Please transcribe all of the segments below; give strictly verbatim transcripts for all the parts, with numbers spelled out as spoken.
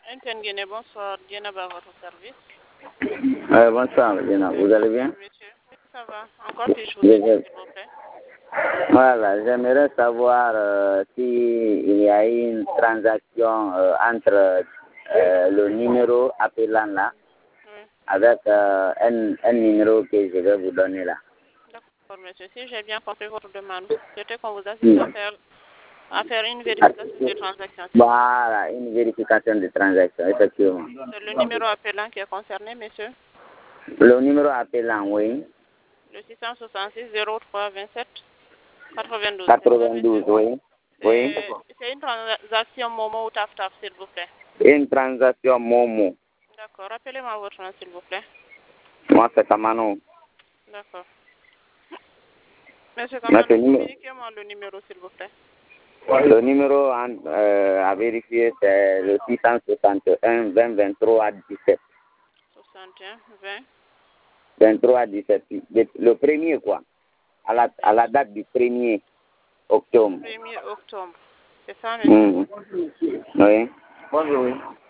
Ntengene, bonsoir. Dienaba à votre service. Euh, bonsoir, Diana. Vous allez bien? Monsieur, ça va. Encore puis-je vous aider, s'il vous plaît? Voilà, j'aimerais savoir euh, s'il y a eu une transaction euh, entre euh, le numéro appelant là Oui. avec euh, un, un numéro que je vais vous donner là. D'accord, monsieur. Si j'ai bien compris votre demande, vous souhaitez qu'on vous assiste à faire, à faire une vérification de transaction. Voilà, une vérification de transaction, effectivement. C'est le numéro appelant qui est concerné, monsieur? Le numéro appelant, oui. Le six cent soixante-six zéro trois vingt-sept quatre-vingt-douze. quatre-vingt-douze, oui. Oui. C'est une transaction Momo ou Taf Taf, s'il vous plaît. Une transaction Momo. D'accord. Rappelez-moi votre nom, s'il vous plaît. Moi, c'est Kamano. D'accord. Monsieur Kamano, communiquez-moi le numéro, s'il vous plaît. Le numéro euh, à vérifier, c'est le six cent soixante et un vingt vingt-trois dix-sept. soixante et un vingt vingt-trois dix-sept. Le premier, quoi. À la, à la date du premier octobre. premier octobre. C'est ça, monsieur? Mmh. Oui. Bonjour.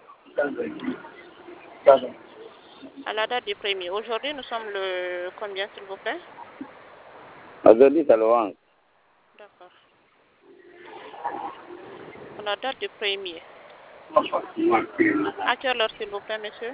À la date du premier. Aujourd'hui, nous sommes le combien, s'il vous plaît? Aujourd'hui, c'est le onze. D'accord. À la date du premier. À quelle heure, s'il vous plaît, monsieur?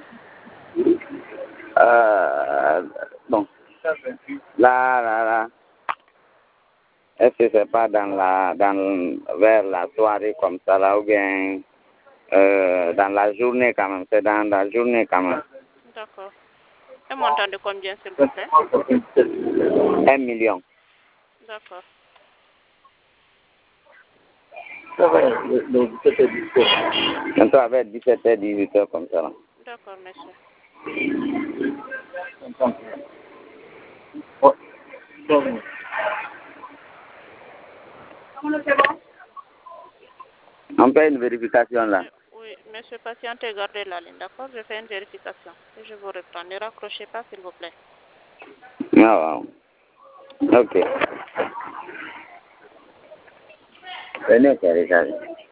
Euh, bon. Là, là, là. Est-ce que c'est pas dans la, dans, vers la soirée comme ça, là, ou bien euh, dans la journée quand même? C'est dans la journée quand même. D'accord. Un montant de combien, s'il vous plaît? Un million. D'accord. Ça va, donc dix-sept heures dix-huit. On peut faire dix-sept heures dix-huit heures comme ça. D'accord, monsieur. On fait une vérification là. Oui, monsieur, patientez, gardez la ligne, d'accord? Je fais une vérification. Et je vous reprends. Ne raccrochez pas, s'il vous plaît. Ah, wow. Ok. Venez, Karika.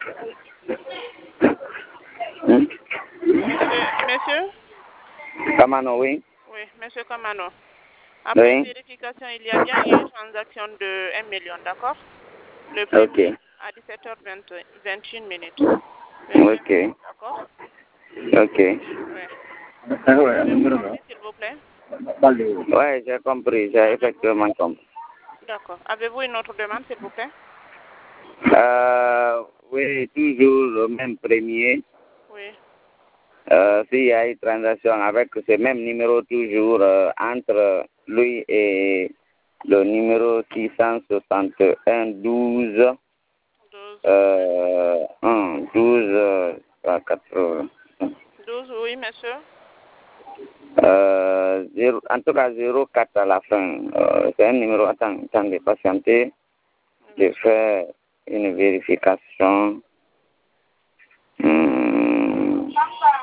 Hmm? Monsieur, monsieur? Kamano, oui. Oui, monsieur Kamano. Après Oui. vérification, il y a bien eu une transaction de un million, d'accord? Le premier Ok. à dix-sept heures vingt et une minutes. Ok. D'accord? Ok. Oui. Avez-vous compris, s'il vous plaît? Oui, j'ai compris. J'ai effectivement compris. D'accord. Avez-vous une autre demande, s'il vous plaît? Euh, oui, toujours le même premier. Oui. Euh, S'il y a une transaction avec ce même numéro toujours euh, entre lui et le numéro six cent soixante et un douze euh, un, douze euh, quatre-vingts. douze, oui, monsieur. Euh, zéro, en tout cas, zéro quatre à la fin. Euh, c'est un numéro. Attends, attendez, patientez. Je fais une vérification. Hmm.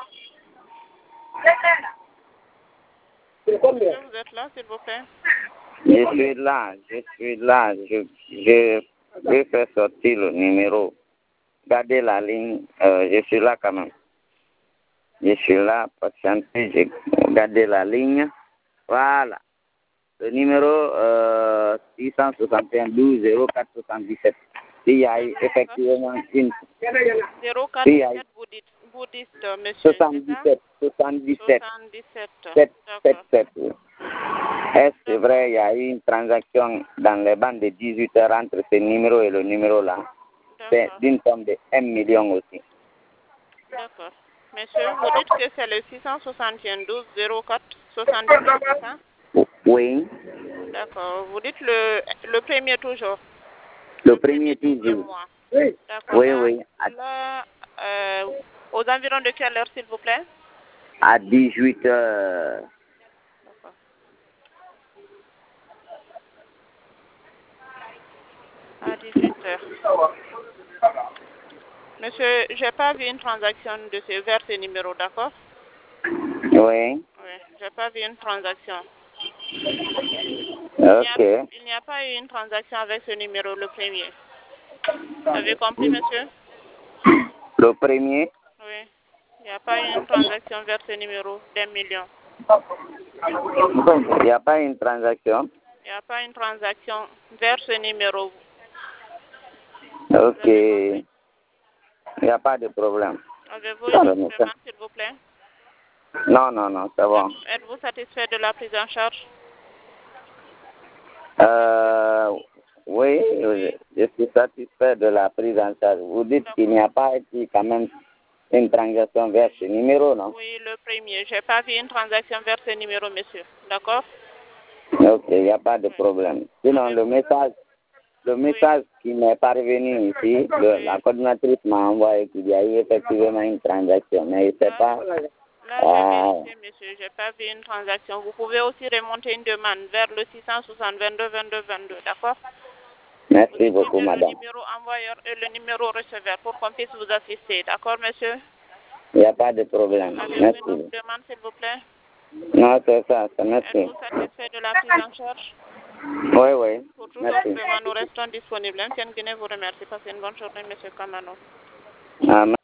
Est-ce que vous êtes là, s'il vous plaît? Je suis là, je suis là. Je, je vais faire sortir le numéro. Gardez la ligne. Euh, je suis là quand même. Je suis là, patientez. Je gardez la ligne. Voilà. Le numéro euh, six cent soixante et un douze zéro quatre soixante-dix-sept. Il y a effectivement une. zéro quatre sept bouddhiste, bouddhiste, monsieur. soixante-dix-sept. soixante-dix-sept. soixante-dix-sept. sept, sept, D'accord. sept. Est-ce c'est vrai, il y a eu une transaction dans les bandes de dix-huit heures entre ce numéro et le numéro là. C'est d'une somme de un million aussi. D'accord. Monsieur, vous dites que c'est le six cent soixante et un douze zéro quatre soixante-dix-sept, c'est ça? Oui. D'accord. Vous dites le, le premier toujours? Le premier toujours. Oui. D'accord. Oui, oui. Là, euh, aux environs de quelle heure, s'il vous plaît? À dix-huit heures. D'accord. À dix-huit heures. Monsieur, j'ai pas vu une transaction de ce, vers ce numéro, d'accord? Oui. Oui, j'ai pas vu une transaction. Ok. Il n'y a, a pas eu une transaction avec ce numéro, le premier. Vous avez compris, monsieur? Le premier? Oui. Il n'y a pas une transaction vers ce numéro d'un million. Il n'y a pas une transaction? Il n'y a pas une transaction vers ce numéro. Ok. Il n'y a pas de problème. Avez-vous une demande, s'il vous plaît? Non, non, non, c'est bon. Êtes-vous satisfait de la prise en charge? Euh, oui, je suis satisfait de la prise en charge. Vous dites qu'il n'y a pas ici quand même une transaction vers ce numéro, non? Oui, le premier. Je n'ai pas vu une transaction vers ce numéro, monsieur. D'accord? Ok, il n'y a pas de problème. Sinon, le message, le message oui. qui m'est parvenu ici, le, oui. la coordinatrice m'a envoyé qu'il y a eu effectivement une transaction, mais je ne sais pas. Là, j'ai vérifié, monsieur, je n'ai pas vu une transaction. Vous pouvez aussi remonter une demande vers le six cent soixante vingt-deux vingt-deux vingt-deux, d'accord? Merci vous beaucoup, madame. Le numéro envoyeur et le numéro receveur pour qu'on puisse vous assister, d'accord, monsieur? Il n'y a pas de problème. Avez-vous Merci. une autre demande, s'il vous plaît? Non, c'est ça, c'est merci. Êtes-vous satisfait de la prise en charge? Oui, oui. Pour tout autre demande, nous restons disponibles. Ancienne Guinée vous remercie. Passez une bonne journée, monsieur Kamano. Amen.